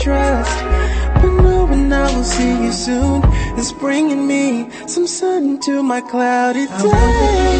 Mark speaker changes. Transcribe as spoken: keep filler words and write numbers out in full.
Speaker 1: trust. But knowing I will see you soon is bringing me some sun to my cloudy day.